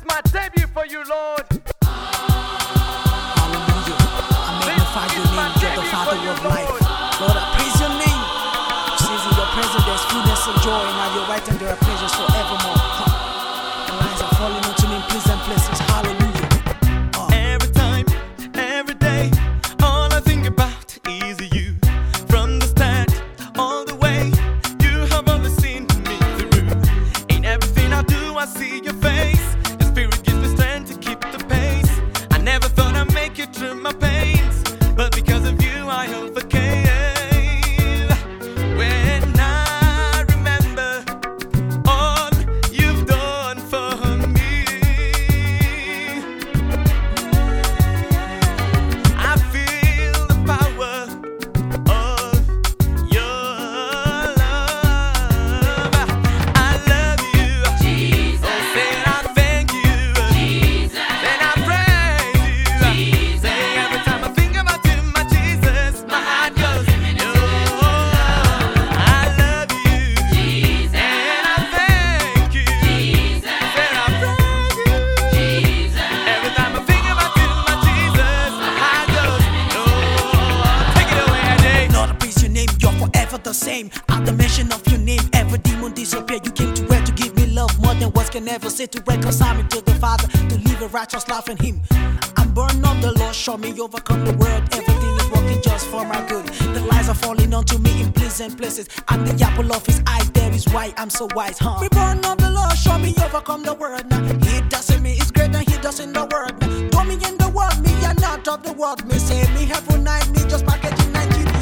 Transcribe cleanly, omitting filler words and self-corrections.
my debut for you, Lord. Hallelujah. I magnify your name, you're the Father of life. Lord, I praise your name. It says in your presence there's fullness of joy, and at your right hand there are pleasures forevermore. The lines are falling onto me in pleasant places. Hallelujah. Every time, every day, all I think about is you. From the start, all the way, you have always seen me through. In everything I do, I see your face. Your spirit gives me strength to keep the pace. I never thought I'd make it through my pains, but because of you, I overcame. When I remember all you've done for me, I feel the power of your love. I love you, Jesus. Oh, say I thank you, Jesus. Then I praise you, Jesus. Say every time I think about you, my Jesus, my heart goes, oh, I love you, Jesus. And I thank you, Jesus. Then I praise you, Jesus. Every time I think about you, my Jesus, my heart goes, oh, take it away, Jay. Lord, I praise your name, you're forever the same. At the mention of your name, every demon disappear. You came to earth to give me love more than words can ever say, to reconcile me to the Father, to live a righteous life in Him. I'm born of the Lord, show me overcome the world. Everything is working just for my good. The lies are falling onto me in pleasant places. I'm the apple of His eye, that is why I'm so wise, huh? We born of the Lord, show me overcome the world. Now He does in me is greater, He does in the world. Now, throw me in the world, me are not of the world. Me say me have one night, me just packaging 90.